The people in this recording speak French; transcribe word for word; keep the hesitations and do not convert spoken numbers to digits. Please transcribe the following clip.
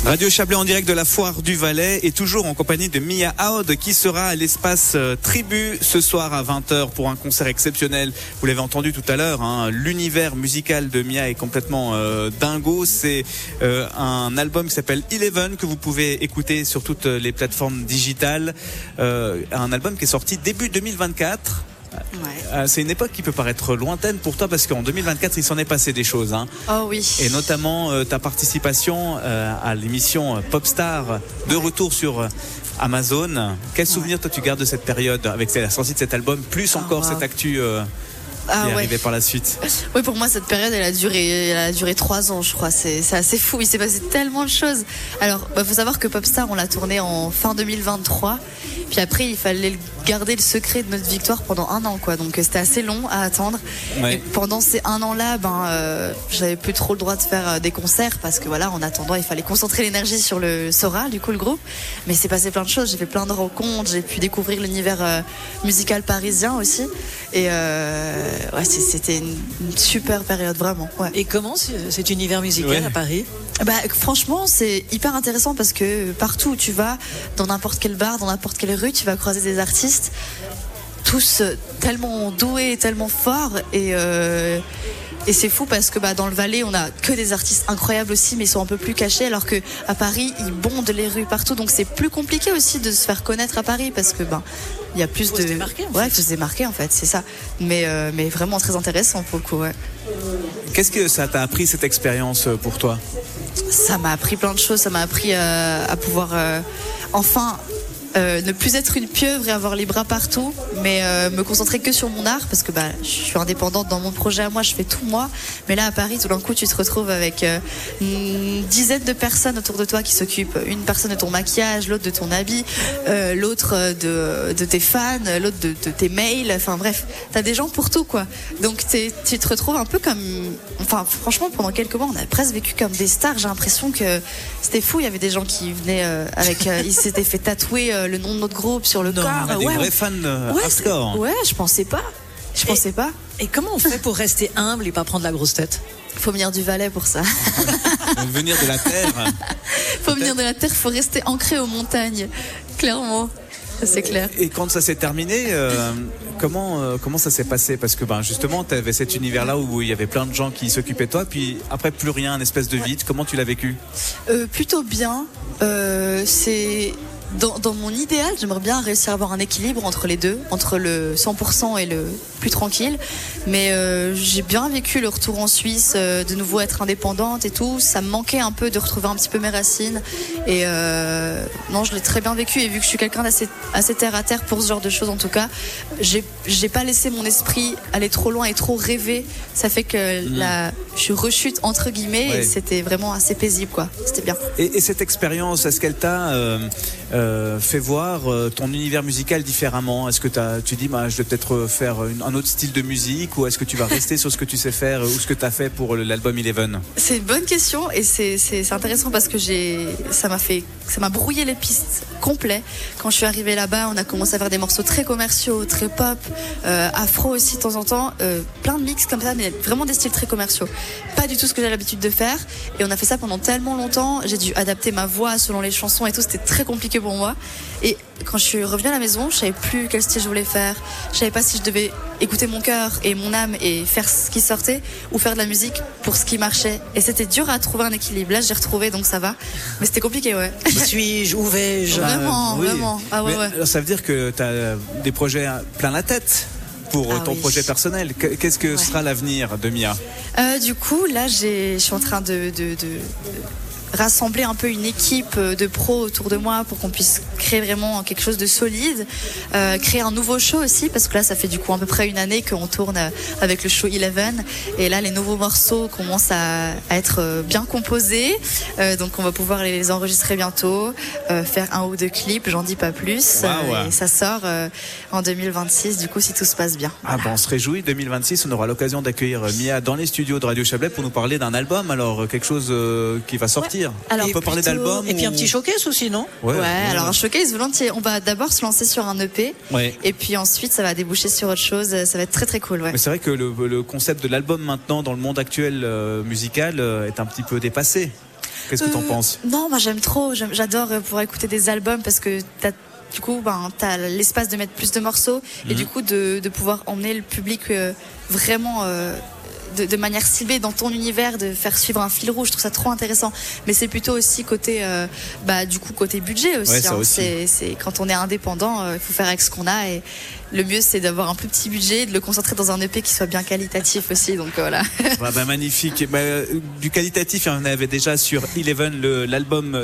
Radio Chablais en direct de la Foire du Valais et toujours en compagnie de Mia Aud qui sera à l'espace Tribu ce soir à vingt heures pour un concert exceptionnel. Vous l'avez entendu tout à l'heure, hein, l'univers musical de Mia est complètement euh, dingo. C'est euh, un album qui s'appelle Eleven que vous pouvez écouter sur toutes les plateformes digitales. Euh, un album qui est sorti début deux mille vingt-quatre. Ouais. C'est une époque qui peut paraître lointaine pour toi parce qu'en deux mille vingt-quatre il s'en est passé des choses hein. Oh oui. Et notamment euh, ta participation euh, à l'émission Popstar de retour sur Amazon. Quel souvenir ouais. toi tu gardes de cette période avec la sortie de cet album plus encore oh, wow. cette actu euh, Ah, qui est ouais. arrivé par la suite. Oui, pour moi, cette période, elle a duré, elle a duré trois ans, je crois. C'est, c'est assez fou. Il s'est passé tellement de choses. Alors, bah, faut savoir que Popstar, on l'a tourné en fin deux mille vingt-trois. Puis après, il fallait garder le secret de notre victoire pendant un an, quoi. Donc, c'était assez long à attendre. Ouais. Et pendant ces un an-là, ben, euh, j'avais plus trop le droit de faire euh, des concerts parce que voilà, en attendant, il fallait concentrer l'énergie sur le Sora, du coup, le groupe. Mais c'est passé plein de choses. J'ai fait plein de rencontres. J'ai pu découvrir l'univers euh, musical parisien aussi. Et euh, ouais, c'était une, une super période, vraiment. Ouais. Et comment cet univers musical ouais. à Paris ? Bah, franchement, c'est hyper intéressant parce que partout où tu vas, dans n'importe quel bar, dans n'importe quelle rue, tu vas croiser des artistes, tous tellement doués, tellement forts. Et, euh, et c'est fou parce que bah, dans le Valais, on a que des artistes incroyables aussi, mais ils sont un peu plus cachés. Alors qu'à Paris, ils bondent les rues partout. Donc c'est plus compliqué aussi de se faire connaître à Paris parce que ben. Il y a plus faut de. Se démarquer, en ouais, fait. il faut se démarquer en fait, c'est ça. Mais, euh, mais vraiment très intéressant pour le coup, ouais. Qu'est-ce que ça t'a appris cette expérience pour toi ? Ça m'a appris plein de choses. Ça m'a appris euh, à pouvoir euh, enfin. Euh, ne plus être une pieuvre et avoir les bras partout, mais euh, me concentrer que sur mon art parce que bah, je suis indépendante dans mon projet à moi, je fais tout moi. Mais là à Paris, tout d'un coup, tu te retrouves avec euh, une dizaine de personnes autour de toi qui s'occupent. Une personne de ton maquillage, l'autre de ton habit, euh, l'autre de, de tes fans, l'autre de, de tes mails. Enfin bref, t'as des gens pour tout quoi. Donc tu te retrouves un peu comme, enfin franchement, pendant quelques mois, on a presque vécu comme des stars. J'ai l'impression que c'était fou. Il y avait des gens qui venaient euh, avec, euh, ils s'étaient fait tatouer. Euh, le nom de notre groupe sur le non, corps. On a des ouais, vrais fans euh, ouais, hardcore. Ouais, je pensais pas. Je et, pensais pas. Et comment on fait pour rester humble et pas prendre la grosse tête ? Faut venir du Valais pour ça. Faut venir de la terre. Faut venir de la terre, faut rester ancré aux montagnes. Clairement. C'est clair. Et quand ça s'est terminé, euh, comment euh, comment ça s'est passé ? Parce que ben justement, tu avais cet univers-là où il y avait plein de gens qui s'occupaient de toi, puis après plus rien, un espèce de vide. Ouais. Comment tu l'as vécu ? euh, Plutôt bien. Euh, c'est Dans, dans mon idéal, j'aimerais bien réussir à avoir un équilibre entre les deux, entre le cent pour cent et le plus tranquille. Mais euh, j'ai bien vécu le retour en Suisse, euh, de nouveau être indépendante et tout. Ça me manquait un peu de retrouver un petit peu mes racines. Et euh, non, je l'ai très bien vécu. Et vu que je suis quelqu'un d'assez assez terre à terre pour ce genre de choses, en tout cas, j'ai, j'ai pas laissé mon esprit aller trop loin et trop rêver. Ça fait que mmh. la, je rechute entre guillemets ouais. et c'était vraiment assez paisible, quoi. C'était bien. Et, et cette expérience, est-ce qu'elle t'a euh, euh, fait voir euh, ton univers musical différemment ? Est-ce que t'as, tu dis, bah, je vais peut-être faire une, un autre style de musique, ou est-ce que tu vas rester sur ce que tu sais faire ou ce que tu as fait pour l'album Eleven ? C'est une bonne question et c'est, c'est, c'est intéressant parce que j'ai, ça m'a fait, ça m'a brouillé les pistes complets. Quand je suis arrivée là-bas, on a commencé à faire des morceaux très commerciaux, très pop, euh, afro aussi de temps en temps, euh, plein de mix comme ça, mais vraiment des styles très commerciaux. Pas du tout ce que j'ai l'habitude de faire. Et on a fait ça pendant tellement longtemps. J'ai dû adapter ma voix selon les chansons et tout. C'était très compliqué pour moi. Et quand je suis revenue à la maison, je savais plus quel style je voulais faire. Je savais pas si je devais écouter mon cœur et mon âme et faire ce qui sortait ou faire de la musique pour ce qui marchait. Et c'était dur à trouver un équilibre. Là, j'ai retrouvé, donc ça va. Mais c'était compliqué, ouais. Qui suis-je ? Où vais-je ? Vraiment, euh, oui. vraiment. Ah ouais, Mais, ouais. Alors ça veut dire que tu as des projets plein la tête pour ah ton oui. projet personnel. Qu'est-ce que ouais. sera l'avenir de Mia ? euh, Du coup, là, j'ai, je suis en train de... de, de, de... rassembler un peu une équipe de pros autour de moi pour qu'on puisse créer vraiment quelque chose de solide, euh, créer un nouveau show aussi parce que là ça fait du coup à peu près une année qu'on tourne avec le show Eleven et là les nouveaux morceaux commencent à, à être bien composés, euh, donc on va pouvoir les enregistrer bientôt, euh, faire un ou deux clips, j'en dis pas plus. Wow, euh, ouais. Et ça sort euh, en deux mille vingt-six du coup si tout se passe bien. Ah bon, on se réjouit. deux mille vingt-six, on aura l'occasion d'accueillir Mia dans les studios de Radio Chablais pour nous parler d'un album, alors quelque chose euh, qui va sortir. Ouais. Alors, on peut parler d'album et ou... puis un petit showcase aussi, non ? Ouais, ouais, ouais, alors un showcase volontiers. On va d'abord se lancer sur un E P ouais. et puis ensuite ça va déboucher sur autre chose. Ça va être très très cool. Ouais. Mais c'est vrai que le, le concept de l'album maintenant dans le monde actuel euh, musical euh, est un petit peu dépassé. Qu'est-ce que t'en Euh, penses? Non, moi j'aime trop. J'aime- J'adore euh, pouvoir écouter des albums parce que t'as, du coup, ben, t'as l'espace de mettre plus de morceaux et Mhm. du coup de, de pouvoir emmener le public euh, vraiment euh, de, de manière ciblée dans ton univers, de faire suivre un fil rouge. Je trouve ça trop intéressant. Mais c'est plutôt aussi côté, euh, bah, du coup, côté budget aussi. Ouais, ça hein. aussi. C'est, c'est quand on est indépendant, il faut faire avec ce qu'on a et le mieux c'est d'avoir un plus petit budget, de le concentrer dans un E P qui soit bien qualitatif aussi. Donc voilà. Bah, bah, magnifique. Bah, euh, du qualitatif, il y en avait déjà sur Eleven, le- l'album